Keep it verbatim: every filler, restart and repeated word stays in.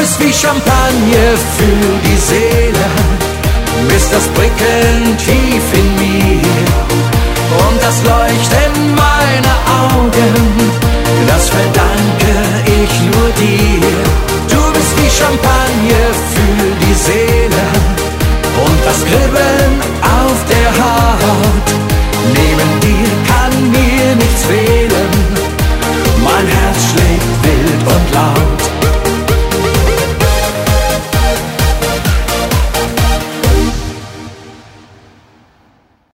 ist wie Champagner für die Seele, bis das Pricken tief in mir.